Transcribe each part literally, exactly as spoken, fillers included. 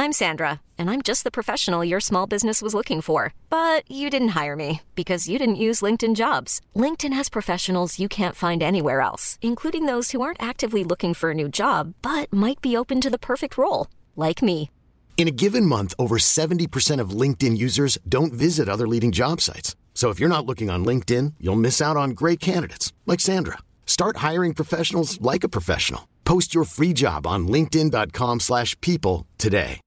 I'm Sandra, and I'm just the professional your small business was looking for. But you didn't hire me because you didn't use LinkedIn Jobs. LinkedIn has professionals you can't find anywhere else, including those who aren't actively looking for a new job, but might be open to the perfect role, like me. In a given month, over seventy percent of LinkedIn users don't visit other leading job sites. So if you're not looking on LinkedIn, you'll miss out on great candidates like Sandra. Start hiring professionals like a professional. Post your free job on linkedin.com slash people today.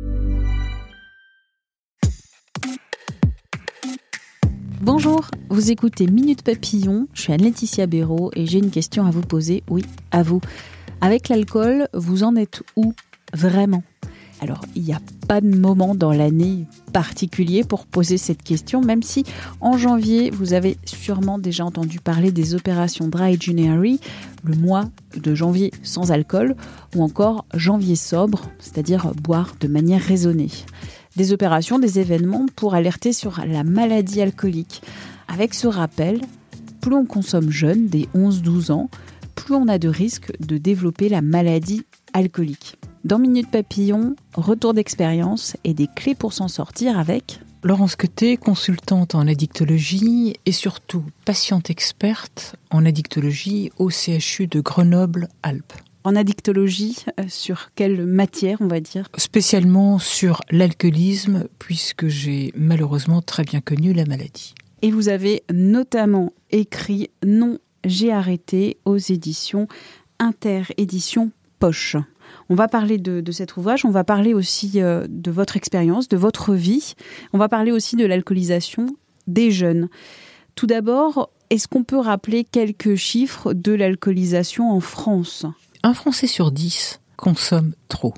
Bonjour, vous écoutez Minute Papillon, je suis Anne-Laetitia Béraud et j'ai une question à vous poser, oui, à vous. Avec l'alcool, vous en êtes où, vraiment ? Alors, il n'y a pas de moment dans l'année particulier pour poser cette question, même si en janvier, vous avez sûrement déjà entendu parler des opérations Dry January, le mois de janvier sans alcool, ou encore janvier sobre, c'est-à-dire boire de manière raisonnée. Des opérations, des événements pour alerter sur la maladie alcoolique. Avec ce rappel, plus on consomme jeune, dès onze douze ans, plus on a de risques de développer la maladie alcoolique. Dans Minute Papillon, retour d'expérience et des clés pour s'en sortir avec... Laurence Quetet, consultante en addictologie et surtout patiente experte en addictologie au C H U de Grenoble-Alpes. En addictologie, sur quelle matière, on va dire ? Spécialement sur l'alcoolisme, puisque j'ai malheureusement très bien connu la maladie. Et vous avez notamment écrit « Non, j'ai arrêté » aux éditions Inter-Éditions Poche. On va parler de, de cet ouvrage, on va parler aussi euh, de votre expérience, de votre vie. On va parler aussi de l'alcoolisation des jeunes. Tout d'abord, est-ce qu'on peut rappeler quelques chiffres de l'alcoolisation en France ? Un Français sur dix consomme trop.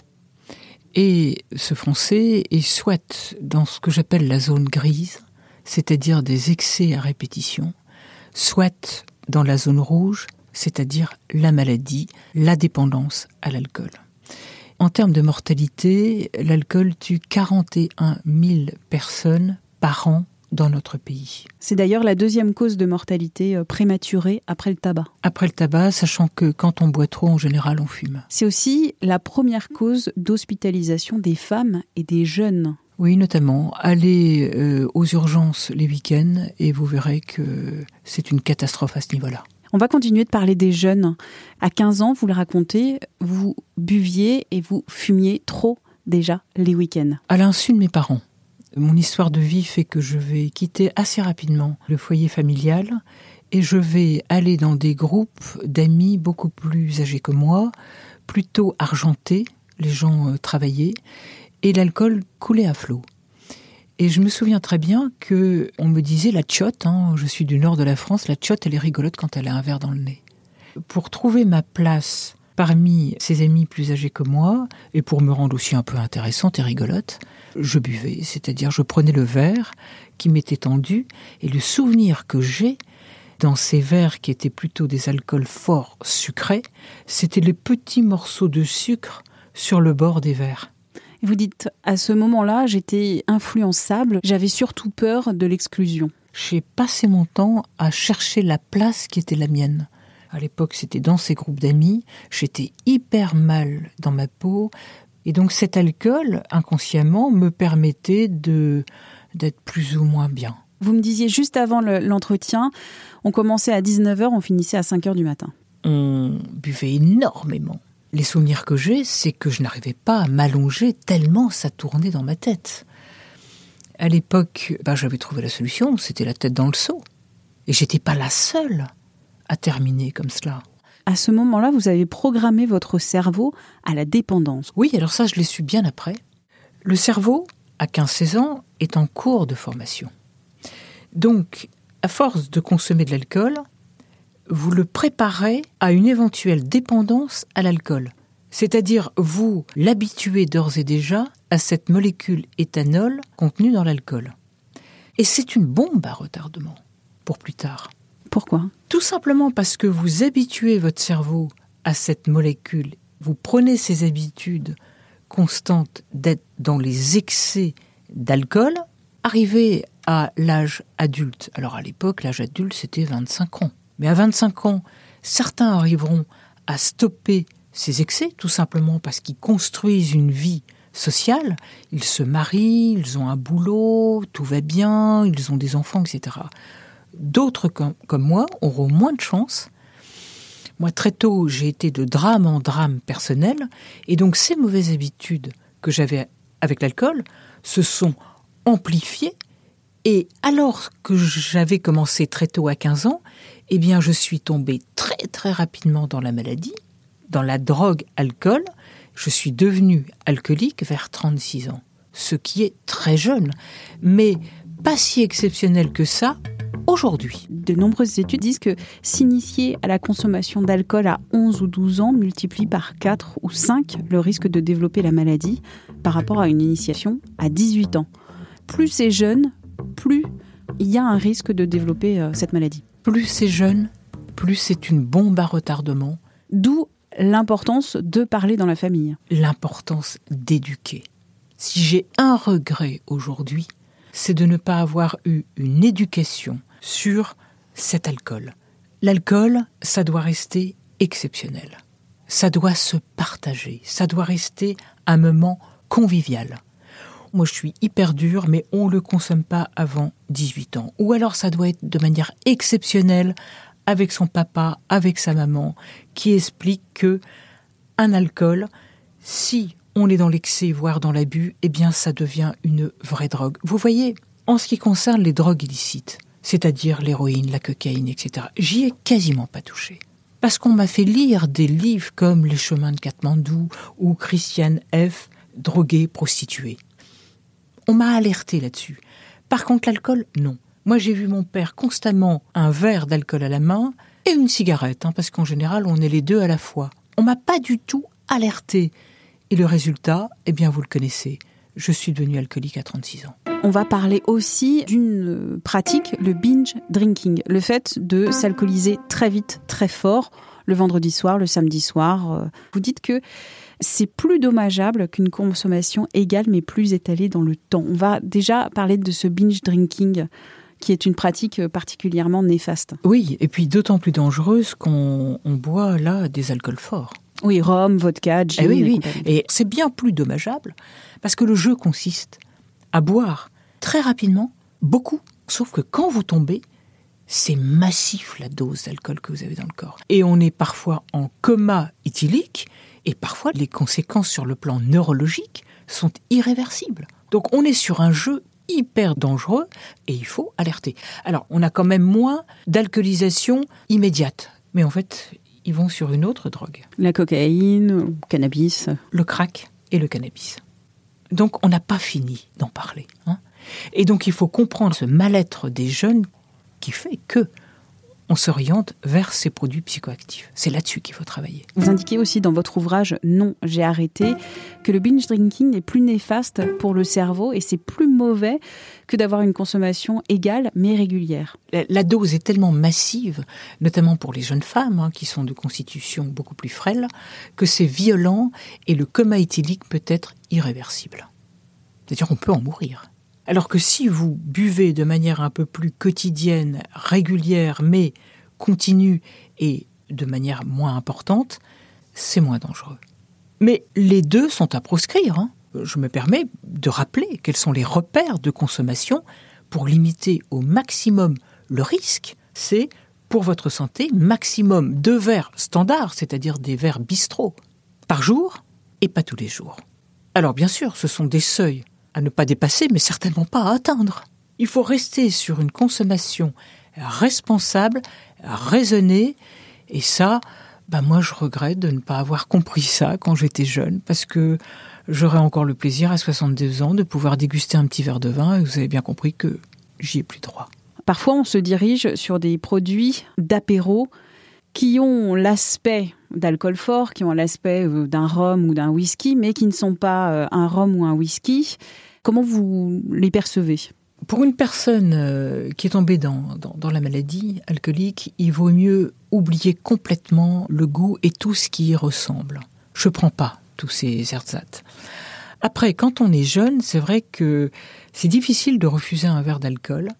Et ce Français est soit dans ce que j'appelle la zone grise, c'est-à-dire des excès à répétition, soit dans la zone rouge, c'est-à-dire la maladie, la dépendance à l'alcool. En termes de mortalité, l'alcool tue quarante et un mille personnes par an dans notre pays. C'est d'ailleurs la deuxième cause de mortalité prématurée après le tabac. Après le tabac, sachant que quand on boit trop, en général, on fume. C'est aussi la première cause d'hospitalisation des femmes et des jeunes. Oui, notamment. Allez euh, aux urgences les week-ends et vous verrez que c'est une catastrophe à ce niveau-là. On va continuer de parler des jeunes. À quinze ans, vous le racontez, vous buviez et vous fumiez trop déjà les week-ends. À l'insu de mes parents. Mon histoire de vie fait que je vais quitter assez rapidement le foyer familial et je vais aller dans des groupes d'amis beaucoup plus âgés que moi, plutôt argentés, les gens euh, travaillaient, et l'alcool coulait à flot. Et je me souviens très bien qu'on me disait la tchotte, hein, je suis du nord de la France, la tchotte elle est rigolote quand elle a un verre dans le nez. Pour trouver ma place parmi ses amis plus âgés que moi, et pour me rendre aussi un peu intéressante et rigolote, je buvais, c'est-à-dire je prenais le verre qui m'était tendu, et le souvenir que j'ai dans ces verres qui étaient plutôt des alcools forts sucrés, c'était les petits morceaux de sucre sur le bord des verres. Et vous dites, à ce moment-là, j'étais influençable, j'avais surtout peur de l'exclusion. J'ai passé mon temps à chercher la place qui était la mienne. À l'époque, c'était dans ces groupes d'amis, j'étais hyper mal dans ma peau, et donc cet alcool, inconsciemment, me permettait de, d'être plus ou moins bien. Vous me disiez juste avant le, l'entretien, on commençait à dix-neuf heures, on finissait à cinq heures du matin. On buvait énormément. Les souvenirs que j'ai, c'est que je n'arrivais pas à m'allonger tellement ça tournait dans ma tête. À l'époque, bah, j'avais trouvé la solution, c'était la tête dans le seau. Et j'étais pas la seule à terminer comme cela. À ce moment-là, vous avez programmé votre cerveau à la dépendance. Oui, alors ça, je l'ai su bien après. Le cerveau, à quinze seize ans, est en cours de formation. Donc, à force de consommer de l'alcool, vous le préparez à une éventuelle dépendance à l'alcool. C'est-à-dire, vous l'habituez d'ores et déjà à cette molécule éthanol contenue dans l'alcool. Et c'est une bombe à retardement pour plus tard. Pourquoi ? Tout simplement parce que vous habituez votre cerveau à cette molécule. Vous prenez ces habitudes constantes d'être dans les excès d'alcool, arrivé à l'âge adulte. Alors à l'époque, l'âge adulte, c'était vingt-cinq ans. Mais à vingt-cinq ans, certains arriveront à stopper ces excès, tout simplement parce qu'ils construisent une vie sociale. Ils se marient, ils ont un boulot, tout va bien, ils ont des enfants, et cetera. D'autres comme, comme moi auront moins de chance. Moi, très tôt, j'ai été de drame en drame personnel, et donc ces mauvaises habitudes que j'avais avec l'alcool se sont amplifiées. Et alors que j'avais commencé très tôt à quinze ans, eh bien, je suis tombée très très rapidement dans la maladie, dans la drogue alcool. Je suis devenue alcoolique vers trente-six ans, ce qui est très jeune, mais pas si exceptionnel que ça aujourd'hui. De nombreuses études disent que s'initier à la consommation d'alcool à onze ou douze ans multiplie par quatre ou cinq le risque de développer la maladie par rapport à une initiation à dix-huit ans. Plus c'est jeune, plus il y a un risque de développer euh, cette maladie. Plus c'est jeune, plus c'est une bombe à retardement. D'où l'importance de parler dans la famille. L'importance d'éduquer. Si j'ai un regret aujourd'hui, c'est de ne pas avoir eu une éducation sur cet alcool. L'alcool, ça doit rester exceptionnel. Ça doit se partager. Ça doit rester un moment convivial. Moi, je suis hyper dur, mais on ne le consomme pas avant dix-huit ans. Ou alors, ça doit être de manière exceptionnelle, avec son papa, avec sa maman, qui explique que un alcool, si on est dans l'excès, voire dans l'abus, eh bien, ça devient une vraie drogue. Vous voyez, en ce qui concerne les drogues illicites, c'est-à-dire l'héroïne, la cocaïne, et cetera, j'y ai quasiment pas touché. Parce qu'on m'a fait lire des livres comme Les chemins de Katmandou ou Christiane F., droguée, prostituée. On m'a alerté là-dessus. Par contre, l'alcool, non. Moi, j'ai vu mon père constamment un verre d'alcool à la main et une cigarette, hein, parce qu'en général, on est les deux à la fois. On m'a pas du tout alerté. Et le résultat, eh bien, vous le connaissez. Je suis devenue alcoolique à trente-six ans. On va parler aussi d'une pratique, le binge drinking, le fait de s'alcooliser très vite, très fort, le vendredi soir, le samedi soir. Vous dites que c'est plus dommageable qu'une consommation égale mais plus étalée dans le temps. On va déjà parler de ce binge drinking qui est une pratique particulièrement néfaste. Oui, et puis d'autant plus dangereuse qu'on on boit là des alcools forts. Oui, rhum, vodka, gin. Eh oui, oui. Et, et c'est bien plus dommageable parce que le jeu consiste à boire très rapidement, beaucoup. Sauf que quand vous tombez, c'est massif la dose d'alcool que vous avez dans le corps. Et on est parfois en coma éthylique et parfois les conséquences sur le plan neurologique sont irréversibles. Donc on est sur un jeu hyper dangereux et il faut alerter. Alors on a quand même moins d'alcoolisation immédiate. Mais en fait, ils vont sur une autre drogue. La cocaïne, le cannabis. Le crack et le cannabis. Donc on n'a pas fini d'en parler. Hein. Et donc il faut comprendre ce mal-être des jeunes qui fait que on s'oriente vers ces produits psychoactifs. C'est là-dessus qu'il faut travailler. Vous indiquez aussi dans votre ouvrage « Non, j'ai arrêté » que le binge drinking est plus néfaste pour le cerveau et c'est plus mauvais que d'avoir une consommation égale mais régulière. La, la dose est tellement massive, notamment pour les jeunes femmes hein, qui sont de constitution beaucoup plus frêle, que c'est violent et le coma éthylique peut être irréversible. C'est-à-dire qu'on peut en mourir. Alors que si vous buvez de manière un peu plus quotidienne, régulière, mais continue et de manière moins importante, c'est moins dangereux. Mais les deux sont à proscrire. Hein. Je me permets de rappeler quels sont les repères de consommation pour limiter au maximum le risque. C'est, pour votre santé, maximum deux verres standards, c'est-à-dire des verres bistrot, par jour et pas tous les jours. Alors bien sûr, ce sont des seuils à ne pas dépasser, mais certainement pas à atteindre. Il faut rester sur une consommation responsable, raisonnée, et ça, ben moi je regrette de ne pas avoir compris ça quand j'étais jeune, parce que j'aurais encore le plaisir à soixante-deux ans de pouvoir déguster un petit verre de vin, et vous avez bien compris que j'y ai plus droit. Parfois on se dirige sur des produits d'apéro qui ont l'aspect d'alcool fort, qui ont l'aspect d'un rhum ou d'un whisky, mais qui ne sont pas un rhum ou un whisky. Comment vous les percevez ? Pour une personne qui est tombée dans, dans, dans la maladie alcoolique, il vaut mieux oublier complètement le goût et tout ce qui y ressemble. Je ne prends pas tous ces ersatz. Après, quand on est jeune, c'est vrai que c'est difficile de refuser un verre d'alcool,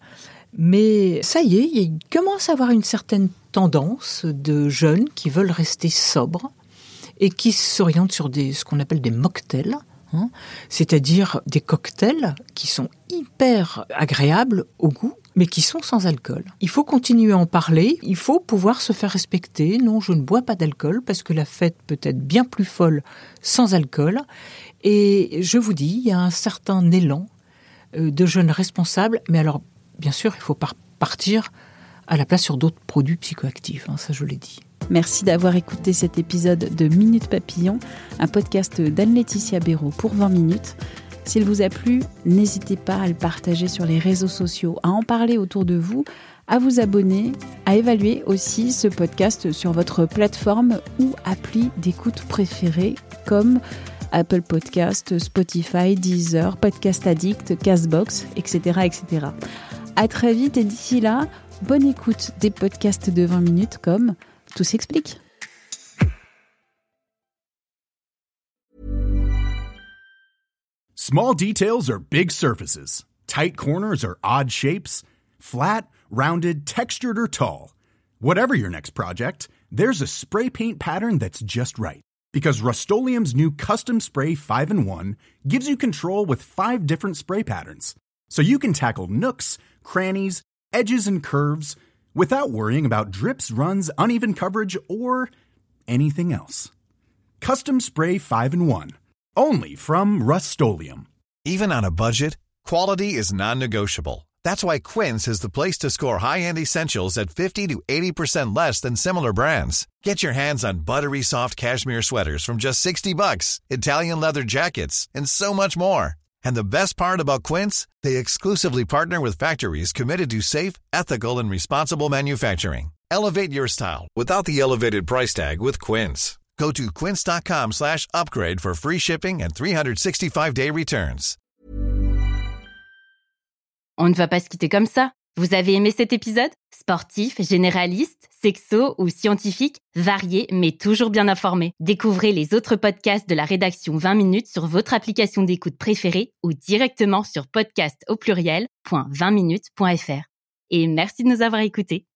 mais ça y est, il commence à avoir une certaine tendance de jeunes qui veulent rester sobres et qui s'orientent sur des, ce qu'on appelle des mocktails. hein, c'est-à-dire des cocktails qui sont hyper agréables au goût, mais qui sont sans alcool. Il faut continuer à en parler, il faut pouvoir se faire respecter. Non, je ne bois pas d'alcool parce que la fête peut être bien plus folle sans alcool. Et je vous dis, il y a un certain élan de jeunes responsables, mais alors, bien sûr, il faut par- partir à la place sur d'autres produits psychoactifs, hein, ça je l'ai dit. Merci d'avoir écouté cet épisode de Minute Papillon, un podcast d'Anne-Laetitia Béraud pour vingt minutes. S'il vous a plu, n'hésitez pas à le partager sur les réseaux sociaux, à en parler autour de vous, à vous abonner, à évaluer aussi ce podcast sur votre plateforme ou appli d'écoute préférée comme Apple Podcast, Spotify, Deezer, Podcast Addict, Castbox, et cetera, et cetera. À très vite et d'ici là, bonne écoute des podcasts de vingt minutes comme Tout s'explique. Small details are big surfaces. Tight corners are odd shapes. Flat, rounded, textured, or tall. Whatever your next project, there's a spray paint pattern that's just right. Because Rust-Oleum's new Custom Spray five in one gives you control with five different spray patterns. So you can tackle nooks, crannies, edges, and curves without worrying about drips, runs, uneven coverage, or anything else. Custom Spray five in one. Only from Rust-Oleum. Even on a budget, quality is non-negotiable. That's why Quince is the place to score high-end essentials at fifty to eighty percent less than similar brands. Get your hands on buttery soft cashmere sweaters from just sixty bucks, Italian leather jackets, and so much more. And the best part about Quince, they exclusively partner with factories committed to safe, ethical, and responsible manufacturing. Elevate your style without the elevated price tag with Quince. Go to quince.com slash upgrade for free shipping and three sixty-five day returns. On ne va pas se quitter comme ça. Vous avez aimé cet épisode ? Sportif, généraliste, sexo ou scientifique, varié mais toujours bien informé. Découvrez les autres podcasts de la rédaction vingt minutes sur votre application d'écoute préférée ou directement sur podcast au pluriel point vingt minutes point f r. Et merci de nous avoir écoutés.